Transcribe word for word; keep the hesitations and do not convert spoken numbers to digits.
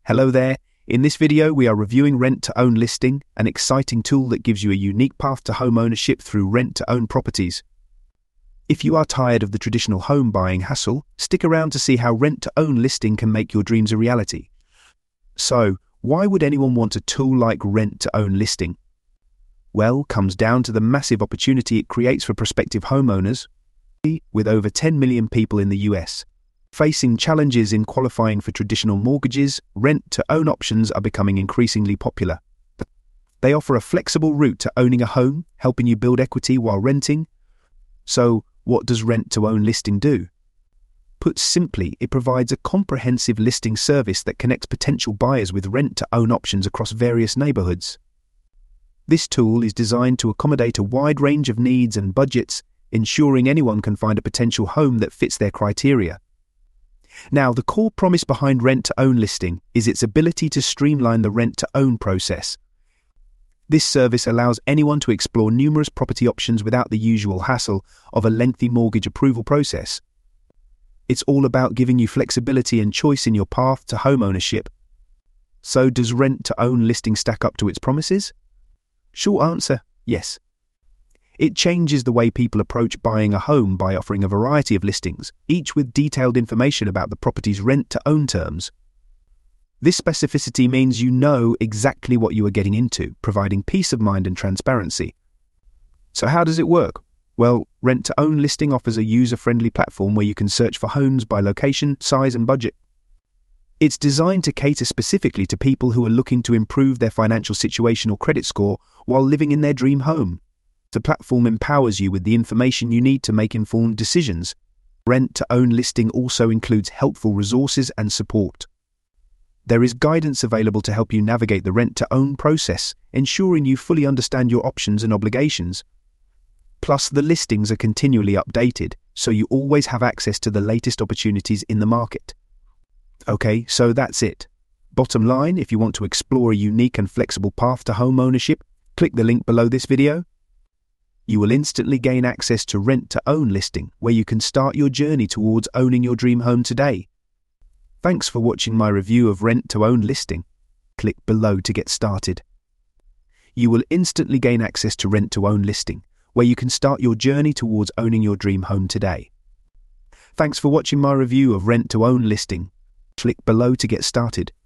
Hello there. In this video, we are reviewing Rent-to-Own Listing, an exciting tool that gives you a unique path to home ownership through rent-to-own properties. If you are tired of the traditional home buying hassle, stick around to see how Rent-to-Own Listing can make your dreams a reality. So, why would anyone want a tool like Rent-to-Own Listing? Well, comes down to the massive opportunity it creates for prospective homeowners, with over ten million people in the U S. Facing challenges in qualifying for traditional mortgages, rent-to-own options are becoming increasingly popular. They offer a flexible route to owning a home, helping you build equity while renting. So, what does Rent-to-Own Listing do? Put simply, it provides a comprehensive listing service that connects potential buyers with rent-to-own options across various neighborhoods. This tool is designed to accommodate a wide range of needs and budgets, ensuring anyone can find a potential home that fits their criteria. Now, the core promise behind Rent-to-Own Listing is its ability to streamline the rent-to-own process. This service allows anyone to explore numerous property options without the usual hassle of a lengthy mortgage approval process. It's all about giving you flexibility and choice in your path to home ownership. So, does Rent-to-Own Listing stack up to its promises? Short answer, yes. It changes the way people approach buying a home by offering a variety of listings, each with detailed information about the property's rent-to-own terms. This specificity means you know exactly what you are getting into, providing peace of mind and transparency. So how does it work? Well, Rent-to-Own Listing offers a user-friendly platform where you can search for homes by location, size and budget. It's designed to cater specifically to people who are looking to improve their financial situation or credit score while living in their dream home. The platform empowers you with the information you need to make informed decisions. Rent-to-Own Listing also includes helpful resources and support. There is guidance available to help you navigate the rent-to-own process, ensuring you fully understand your options and obligations. Plus, the listings are continually updated, so you always have access to the latest opportunities in the market. Okay, so that's it. Bottom line, if you want to explore a unique and flexible path to home ownership, click the link below this video. You will instantly gain access to Rent-to-Own Listing, where you can start your journey towards owning your dream home today. Thanks for watching my review of Rent-to-Own Listing. Click below to get started. You will instantly gain access to Rent-to-Own Listing, where you can start your journey towards owning your dream home today. Thanks for watching my review of Rent-to-Own Listing. Click below to get started.